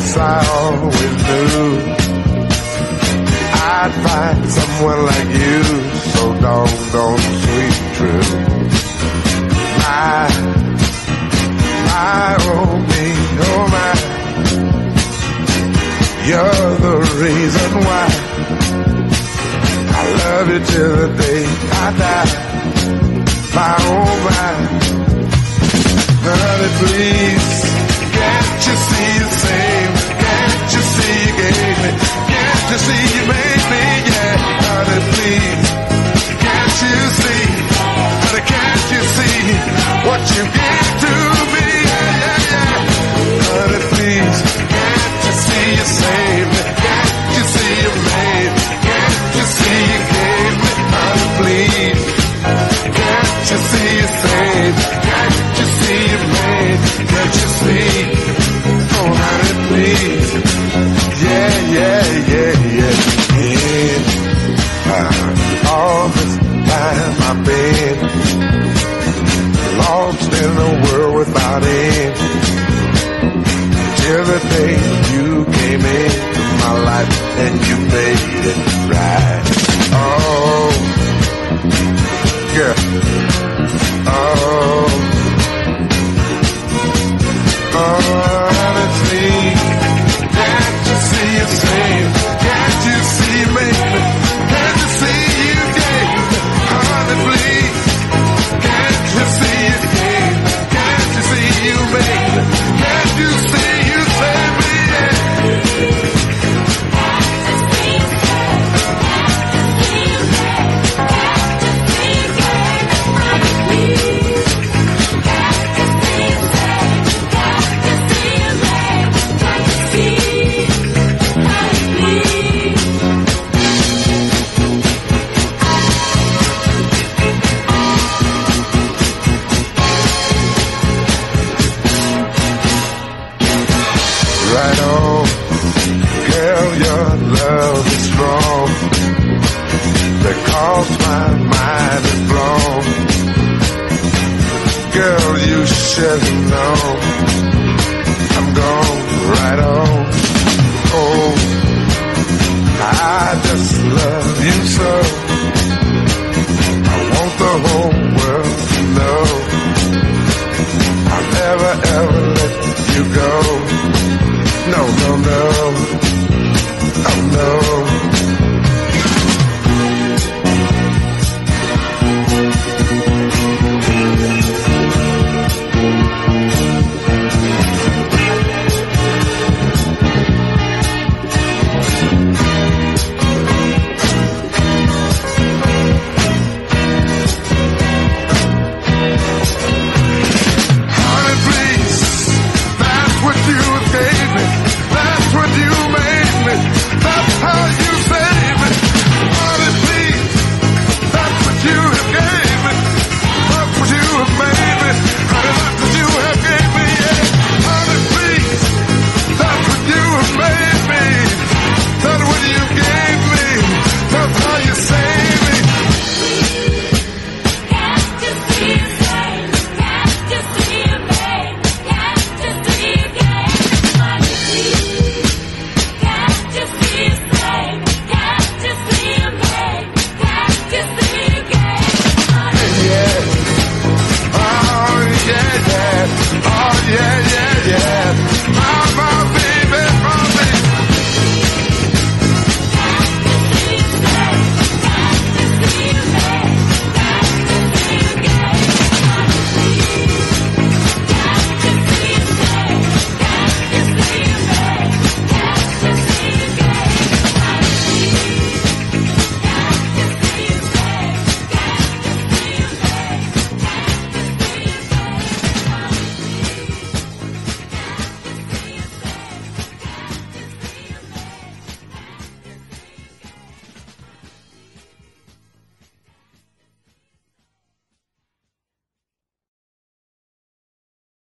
Yes, I always knew I'd find someone like you, so doggone sweet, true. My, oh me, oh my, you're the reason why I love you till the day I die. My, oh my, honey, please, can't you see the same? Can't you see you gave me? Can't you see you made me? Yeah, honey, please, can't you see? Honey, can't you see what you gave to me? Yeah, yeah, yeah. Honey, please, can't you see you saved me? Can't you see you made me? Can't you see you gave me? Honey, please, can't you see you saved me? Can't you see you made me? Can't you see? Oh, honey, please. Yeah, yeah, yeah, yeah. All this time I've been lost in a world without end, till the day you came into my life and you made it right. Oh, girl. Oh, honestly, can't you see it same? Can't you see me? Can't you see you gave me? Honey, please, can't you see it gave? Can't you see you made me? Can't you see you saved me? Right on, girl, your love is strong, because my mind is blown. Girl, you should know I'm gone. Right on.